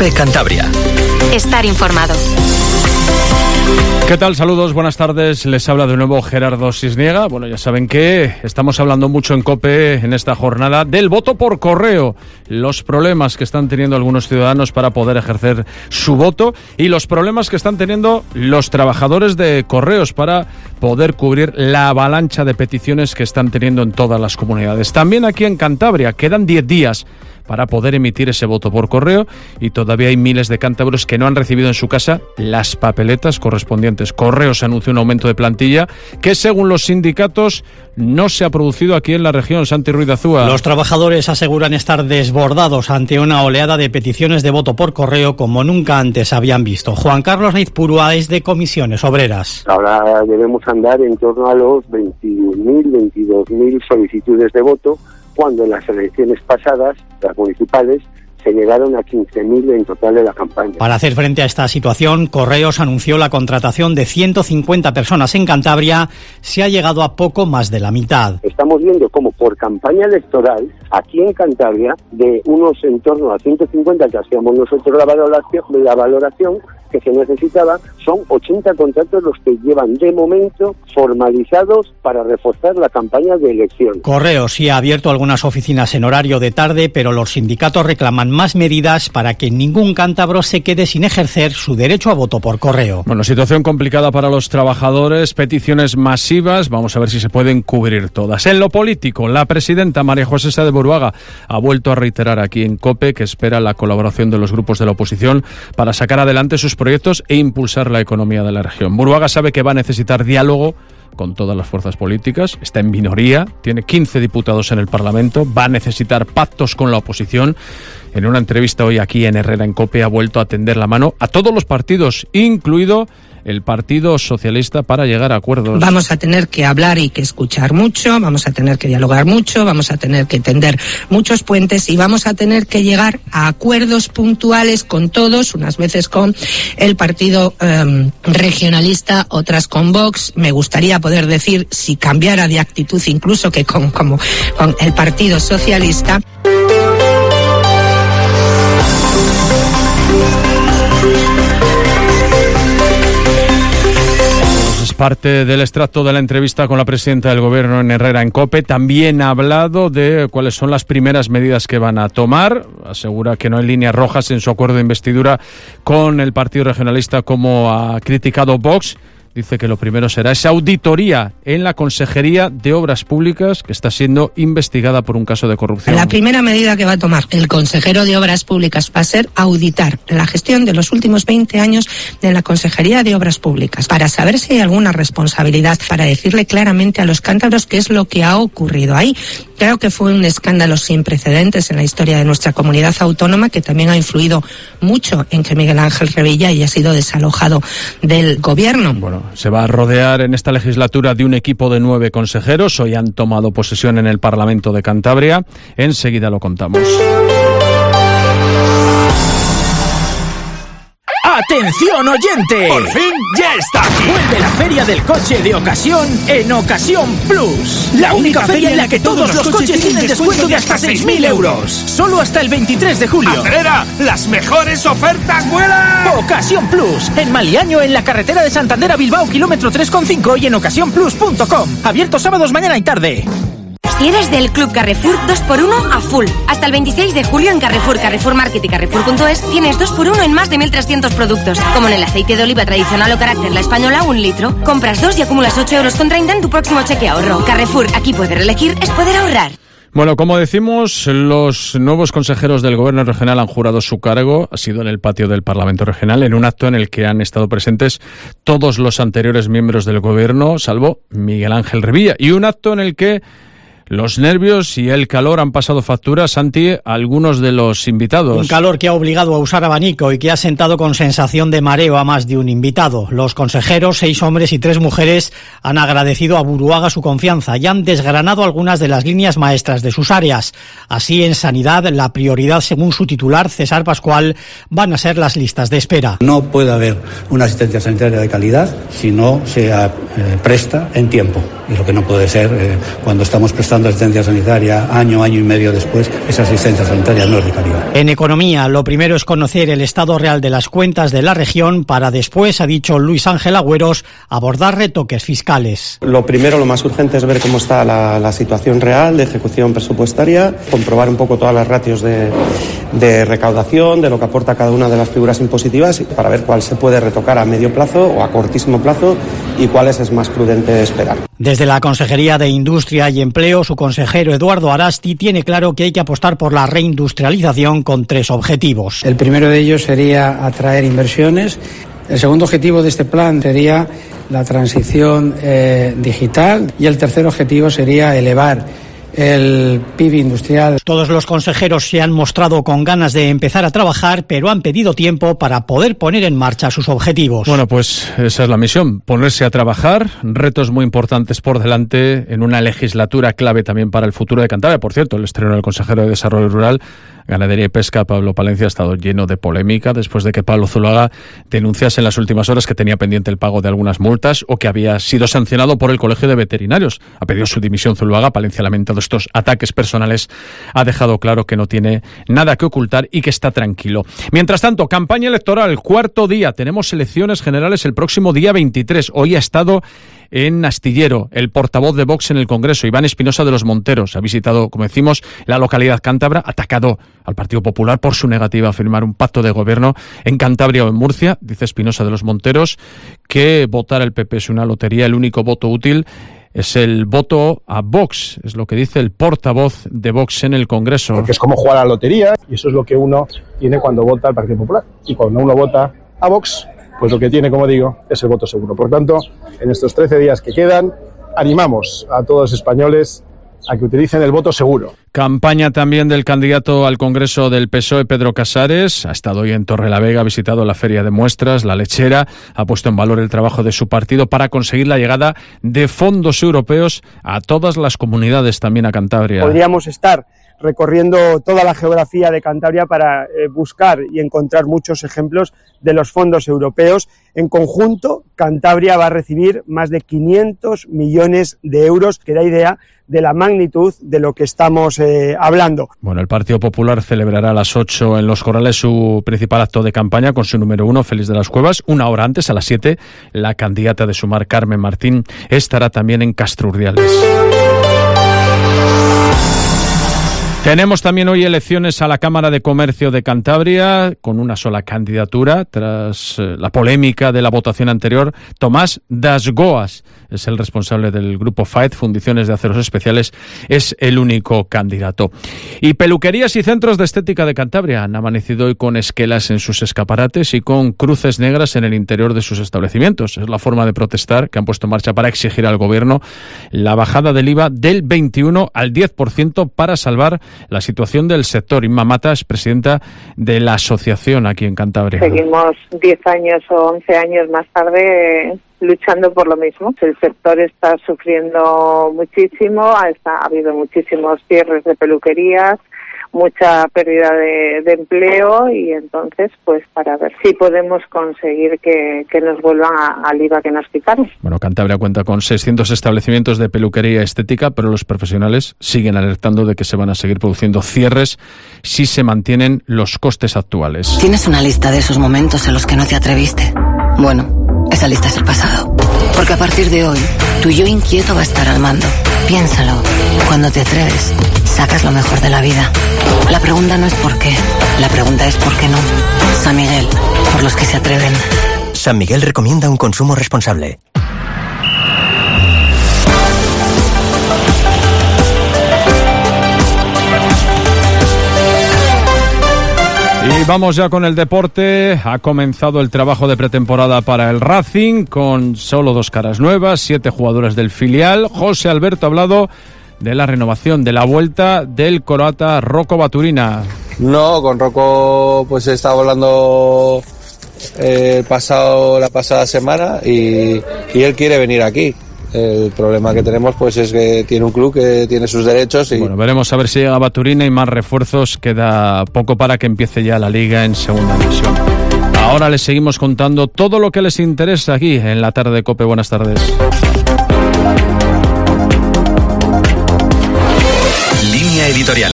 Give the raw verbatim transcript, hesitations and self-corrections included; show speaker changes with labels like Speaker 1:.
Speaker 1: COPE Cantabria.
Speaker 2: Estar informado.
Speaker 3: ¿Qué tal? Saludos, buenas tardes. Les habla de nuevo Gerardo Sisniega. Bueno, ya saben que estamos hablando mucho en COPE en esta jornada del voto por correo, los problemas que están teniendo algunos ciudadanos para poder ejercer su voto y los problemas que están teniendo los trabajadores de correos para poder cubrir la avalancha de peticiones que están teniendo en todas las comunidades. También aquí en Cantabria quedan diez días para poder emitir ese voto por correo y todavía hay miles de cántabros que no han recibido en su casa las papeletas correspondientes. Correos anunció un aumento de plantilla que, según los sindicatos, no se ha producido aquí en la región. Santi Ruiz de Azúa.
Speaker 4: Los trabajadores aseguran estar desbordados ante una oleada de peticiones de voto por correo como nunca antes habían visto. Juan Carlos Naizpurua es de Comisiones Obreras.
Speaker 5: Ahora debemos andar en torno a los veintiún mil, veintidós mil solicitudes de voto, cuando en las elecciones pasadas, las municipales, se llegaron a quince mil en total de la campaña.
Speaker 4: Para hacer frente a esta situación, Correos anunció la contratación de ciento cincuenta personas en Cantabria. Se ha llegado a poco más de la mitad.
Speaker 5: Estamos viendo cómo por campaña electoral, aquí en Cantabria, de unos en torno a ciento cincuenta que hacíamos nosotros la valoración, la valoración que se necesitaba, son ochenta contratos los que llevan de momento formalizados para reforzar la campaña de elección.
Speaker 4: Correos sí ha abierto algunas oficinas en horario de tarde, pero los sindicatos reclaman más medidas para que ningún cántabro se quede sin ejercer su derecho a voto por correo.
Speaker 3: Bueno, situación complicada para los trabajadores, peticiones masivas, vamos a ver si se pueden cubrir todas. En lo político, la presidenta María José Saez de Buruaga ha vuelto a reiterar aquí en COPE que espera la colaboración de los grupos de la oposición para sacar adelante sus proyectos e impulsar la economía de la región. Buruaga sabe que va a necesitar diálogo con todas las fuerzas políticas, está en minoría, tiene quince diputados en el Parlamento, va a necesitar pactos con la oposición. En una entrevista hoy aquí en Herrera en COPE ha vuelto a tender la mano a todos los partidos, incluido el Partido Socialista, para llegar a acuerdos.
Speaker 6: Vamos a tener que hablar y que escuchar mucho, vamos a tener que dialogar mucho, vamos a tener que tender muchos puentes y vamos a tener que llegar a acuerdos puntuales con todos, unas veces con el Partido eh, Regionalista, otras con Vox. Me gustaría poder decir, si cambiara de actitud, incluso que con, como, con el Partido Socialista.
Speaker 3: Parte del extracto de la entrevista con la presidenta del Gobierno en Herrera en COPE. También ha hablado de cuáles son las primeras medidas que van a tomar. Asegura que no hay líneas rojas en su acuerdo de investidura con el Partido Regionalista, como ha criticado Vox. Dice que lo primero será esa auditoría en la Consejería de Obras Públicas, que está siendo investigada por un caso de corrupción.
Speaker 6: La primera medida que va a tomar el consejero de Obras Públicas va a ser auditar la gestión de los últimos veinte años de la Consejería de Obras Públicas, para saber si hay alguna responsabilidad, para decirle claramente a los cántabros qué es lo que ha ocurrido ahí. Creo que fue un escándalo sin precedentes en la historia de nuestra comunidad autónoma, que también ha influido mucho en que Miguel Ángel Revilla haya sido desalojado del Gobierno.
Speaker 3: Bueno, se va a rodear en esta legislatura de un equipo de nueve consejeros. Hoy han tomado posesión en el Parlamento de Cantabria. Enseguida lo contamos.
Speaker 7: ¡Atención, oyente!
Speaker 8: ¡Por fin ya está aquí!
Speaker 7: Vuelve la Feria del Coche de Ocasión en Ocasión Plus. La única feria en la que todos los coches tienen descuento de hasta seis mil euros. Solo hasta el veintitrés de julio.
Speaker 8: ¡Acelera! ¡Las mejores ofertas vuelan!
Speaker 7: Ocasión Plus. En Maliaño, en la carretera de Santander a Bilbao, kilómetro tres coma cinco, y en ocasión plus punto com. Abierto sábados, mañana y tarde.
Speaker 2: Si eres del Club Carrefour, dos por uno a full. Hasta el veintiséis de julio en Carrefour, Carrefour Market y Carrefour punto es tienes dos por uno en más de mil trescientos productos. Como en el aceite de oliva tradicional o carácter La Española, un litro. Compras dos y acumulas ocho euros con treinta en tu próximo cheque ahorro. Carrefour, aquí poder elegir es poder ahorrar.
Speaker 3: Bueno, como decimos, los nuevos consejeros del Gobierno regional han jurado su cargo. Ha sido en el patio del Parlamento regional, en un acto en el que han estado presentes todos los anteriores miembros del Gobierno, salvo Miguel Ángel Revilla. Y un acto en el que los nervios y el calor han pasado factura, Santi, a algunos de los invitados.
Speaker 4: Un calor que ha obligado a usar abanico y que ha sentado con sensación de mareo a más de un invitado. Los consejeros, seis hombres y tres mujeres, han agradecido a Buruaga su confianza y han desgranado algunas de las líneas maestras de sus áreas. Así, en sanidad, la prioridad, según su titular, César Pascual, van a ser las listas de espera.
Speaker 9: No puede haber una asistencia sanitaria de calidad si no se eh, presta en tiempo.
Speaker 1: Y lo que no puede ser, eh, cuando estamos prestando asistencia sanitaria año, año y medio después, esa asistencia sanitaria no es de calidad.
Speaker 4: En economía, lo primero es conocer el estado real de las cuentas de la región para después, ha dicho Luis Ángel Agüeros, abordar retoques fiscales.
Speaker 9: Lo primero, lo más urgente es ver cómo está la, la situación real de ejecución presupuestaria, comprobar un poco todas las ratios de, de recaudación, de lo que aporta cada una de las figuras impositivas para ver cuál se puede retocar a medio plazo o a cortísimo plazo y cuáles es más prudente esperar.
Speaker 4: Desde la Consejería de Industria y Empleo, su consejero Eduardo Arasti tiene claro que hay que apostar por la reindustrialización con tres objetivos.
Speaker 10: El primero de ellos sería atraer inversiones. El segundo objetivo de este plan sería la transición eh, digital y el tercer objetivo sería elevar el P I B industrial.
Speaker 4: Todos los consejeros se han mostrado con ganas de empezar a trabajar, pero han pedido tiempo para poder poner en marcha sus objetivos.
Speaker 3: Bueno, pues esa es la misión, ponerse a trabajar, retos muy importantes por delante en una legislatura clave también para el futuro de Cantabria. Por cierto, el estreno del consejero de Desarrollo Rural, Ganadería y Pesca, Pablo Palencia, ha estado lleno de polémica después de que Pablo Zuloaga denunciase en las últimas horas que tenía pendiente el pago de algunas multas o que había sido sancionado por el Colegio de Veterinarios. Ha pedido su dimisión Zuloaga. Palencia ha lamentado estos ataques personales. Ha dejado claro que no tiene nada que ocultar y que está tranquilo. Mientras tanto, campaña electoral, cuarto día. Tenemos elecciones generales el próximo día veintitrés. Hoy ha estado en Astillero el portavoz de Vox en el Congreso, Iván Espinosa de los Monteros. Ha visitado, como decimos, la localidad cántabra, atacado al Partido Popular por su negativa a firmar un pacto de gobierno en Cantabria o en Murcia. Dice Espinosa de los Monteros que votar al P P es una lotería, el único voto útil es el voto a Vox, es lo que dice el portavoz de Vox en el Congreso.
Speaker 11: Porque es como jugar a la lotería y eso es lo que uno tiene cuando vota al Partido Popular. Y cuando uno vota a Vox, pues lo que tiene, como digo, es el voto seguro. Por tanto, en estos trece días que quedan, animamos a todos los españoles a que utilicen el voto seguro.
Speaker 3: Campaña también del candidato al Congreso del P S O E, Pedro Casares. Ha estado hoy en Torrelavega, ha visitado la Feria de Muestras, La Lechera, ha puesto en valor el trabajo de su partido para conseguir la llegada de fondos europeos a todas las comunidades, también a Cantabria.
Speaker 12: Podríamos estar recorriendo toda la geografía de Cantabria para eh, buscar y encontrar muchos ejemplos de los fondos europeos. En conjunto, Cantabria va a recibir más de quinientos millones de euros, que da idea de la magnitud de lo que estamos eh, hablando.
Speaker 3: Bueno, el Partido Popular celebrará a las ocho en Los Corrales su principal acto de campaña con su número uno, Félix de las Cuevas. Una hora antes, a las siete, la candidata de Sumar, Carmen Martín, estará también en Castro Urdiales. Tenemos también hoy elecciones a la Cámara de Comercio de Cantabria, con una sola candidatura, tras eh, la polémica de la votación anterior. Tomás Dasgoas es el responsable del grupo F A E D, Fundiciones de Aceros Especiales, es el único candidato. Y peluquerías y centros de estética de Cantabria han amanecido hoy con esquelas en sus escaparates y con cruces negras en el interior de sus establecimientos. Es la forma de protestar que han puesto en marcha para exigir al gobierno la bajada del I V A del veintiuno al diez por ciento para salvar la situación del sector. Inma Mata es presidenta de la asociación aquí en Cantabria.
Speaker 13: Seguimos diez años o once años más tarde luchando por lo mismo. El sector está sufriendo muchísimo, ha, está, ha habido muchísimos cierres de peluquerías, mucha pérdida de, de empleo y entonces pues para ver si podemos conseguir que, que nos vuelvan a, al I V A que nos quitaron.
Speaker 3: Bueno, Cantabria cuenta con seiscientos establecimientos de peluquería estética, pero los profesionales siguen alertando de que se van a seguir produciendo cierres si se mantienen los costes actuales.
Speaker 14: ¿Tienes una lista de esos momentos en los que no te atreviste? Bueno, esa lista es el pasado. Porque a partir de hoy, tu yo inquieto va a estar al mando. Piénsalo. Cuando te atreves, sacas lo mejor de la vida. La pregunta no es por qué, la pregunta es por qué no. San Miguel, por los que se atreven.
Speaker 15: San Miguel recomienda un consumo responsable.
Speaker 3: Y vamos ya con el deporte. Ha comenzado el trabajo de pretemporada para el Racing con solo dos caras nuevas, siete jugadores del filial. José Alberto ha hablado de la renovación, de la vuelta del croata Rocco Baturina.
Speaker 16: No, con Rocco pues he estado hablando eh, pasado, la pasada semana y, y él quiere venir aquí. El problema que tenemos pues es que tiene un club que tiene sus derechos y...
Speaker 3: Bueno, veremos a ver si llega Baturina y más refuerzos. Queda poco para que empiece ya la Liga en segunda división. Ahora les seguimos contando todo lo que les interesa aquí en la tarde de COPE. Buenas tardes.
Speaker 17: Línea editorial.